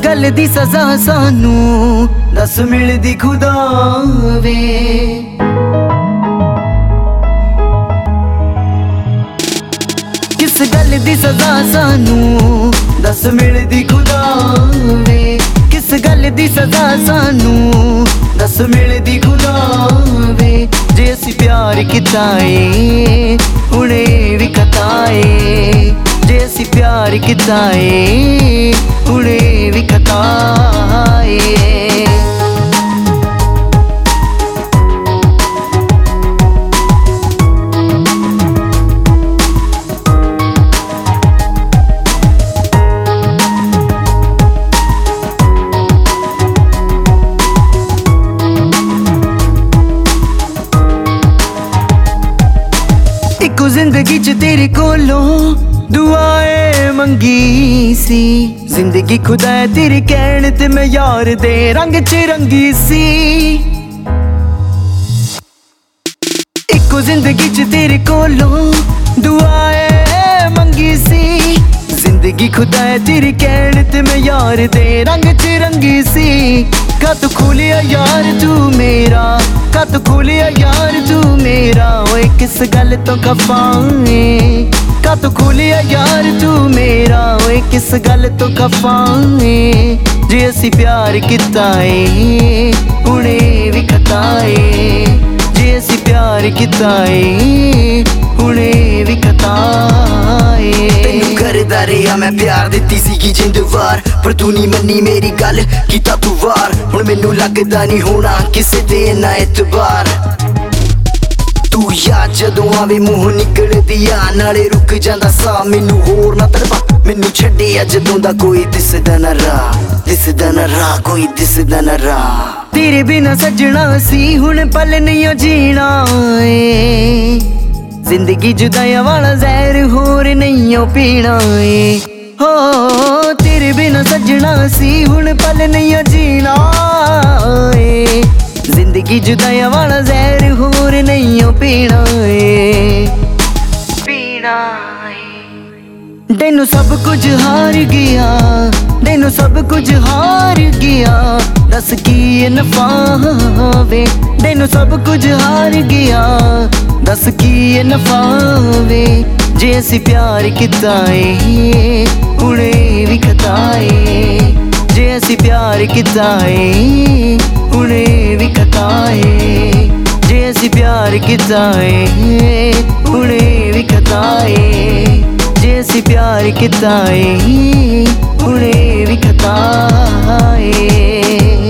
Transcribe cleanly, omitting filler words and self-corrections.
गल दी सजा सानू दस मिलदी खुदा वे। किस गल दी सजा सानू दस मिलदी खुदा वे। किस गल दी सजा सानू दस मिलदी खुदा वे। जे असी प्यार किता ए हुणे भी खता ए। जे असी प्यार किता ए हुणे भी खता ए। इको जिंदगी च तेरे कोलों दुआएं मंगी सी। जिंदगी खुदा है तेरे कहने ते मैं यार दे रंग च रंगी सी। इको जिंदगी च तेरे कोलों दुआएं मंगी सी। जिंदगी खुदा है तेरे कहने ते मैं यार दे रंग च रंगी सी। कद खोलिया यार तू मेरा, कद खोलिया यार तू मेरा। ओए किस गल तो खफा है, कद खोलिया यार तू मेरा। ओए किस गल तो खफा है। जे असी प्यार किता है हुणे भी खता है। जे असी प्यार किता है हुणे भी खता है। तेनू करदा रेहा मैं प्यार दित्ती सीगी जिंद वार, पर तू नहीं मन्नी मेरी गल कीता तू वार। हुण मैनू लगदा नहीं होना किसे ते इन्ना एतबार। तू याद जदों आवे मूंह निकलदी आ, नाले रुक जांदा सा मैनू होर ना तड़पा। मैनू छड्डिया जदों दा कोई दिसदा ना राह, दिसदा ना राह, कोई दिसदा ना राह। तेरे बिना सजना सी हुण पल नहीं जीना ए। जिंदगी जुदाइयां वाला जहर होर नहीं पीना ए। हो तेरे बिना सजना सी हुण पल नहीं जीना ए। जिंदगी जुदाइयां वाला जहर होर नहीं पीना ए। पीना तेनू सब कुछ हार गया, तेनू सब कुछ हार गया। दस की नफा वे, तेनू सब कुछ हार गया। दस की नफा वे। जे असी प्यार किता ए हुणे भी खता ए। जे असी प्यार किता ए हुणे भी खता ए। जे असी प्यार किता ए हुणे भी खता ए। जे असी प्यार किता ए हुणे भी खता ए।